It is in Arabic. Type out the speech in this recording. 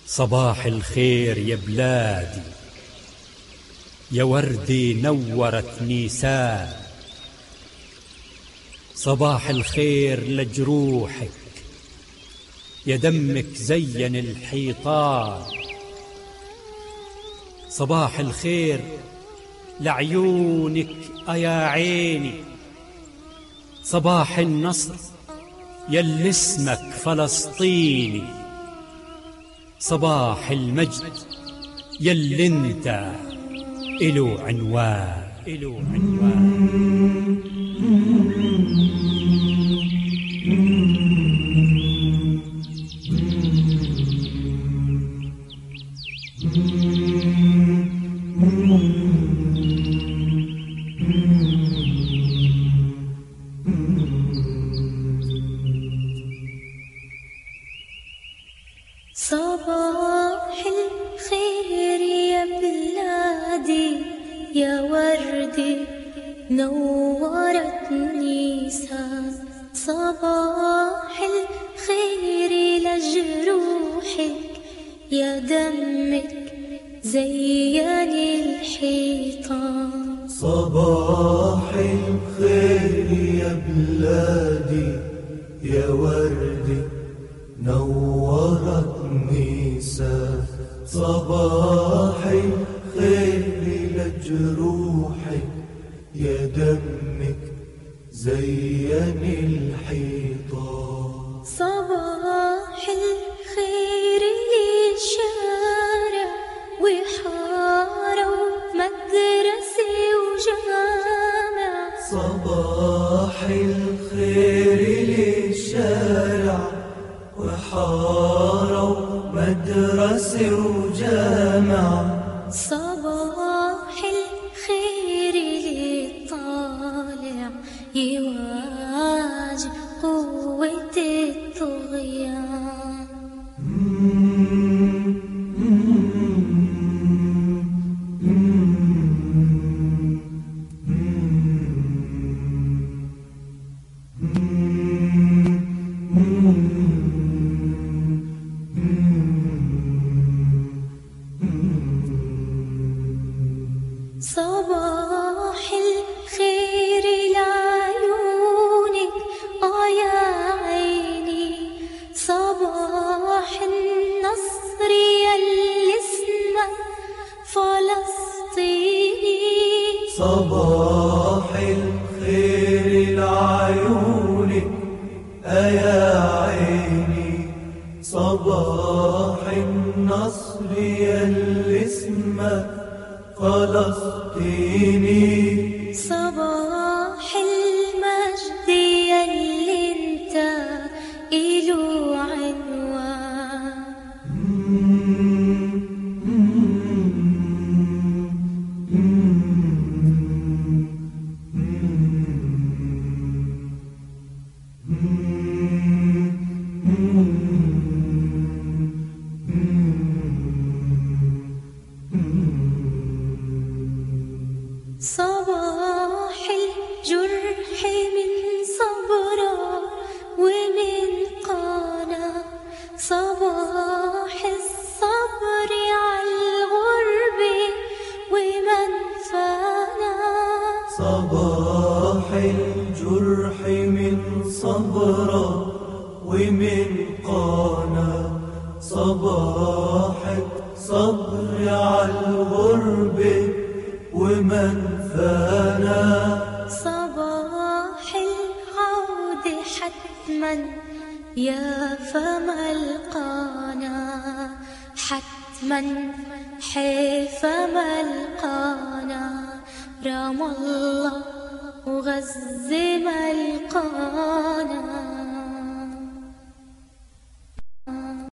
صباح الخير يا بلادي، يا وردي نورت نيسان. صباح الخير لجروحك، يا دمك زين الحيطان. صباح الخير لعيونك يا عيني، صباح النصر يلي اسمك فلسطيني. صباح المجد يلي انت إلو عنوان. صباح الخير يا بلادي، يا وردي نورت نيسان. صباح الخير لجروحك، يا دمك زين الحيطان. صباح الخير يا بلادي، يا وردي نورت نيسان. صباح الخير لجروحك، يا دمك زين الحيطان. صباح الخير للشارع وحارة ومدرسة وجامع. صباح الخير للشارع وحارة ومدرسة وجامع. صباح الخير للطالع يواجه قوة الطغيان. صباح الخير لعيونك يا عيني، صباح النصر يلي اسمك فلسطيني. صباح الخير لعيونك يا عيني، صباح النصر يلي اسمك فلسطيني. صباح المجد يلي انت إلو عنوان. صباح الجرح من صبرة ومن قانا، صباح الصبر عالغربة ومن فانا. صباح الجرح من صبرة ومن قانا، صباح الصبر عالغربة ومن فانا. صباح العود حتما يا فما القانا، حتما حيفما القانا. رام الله وغزة ملقانا.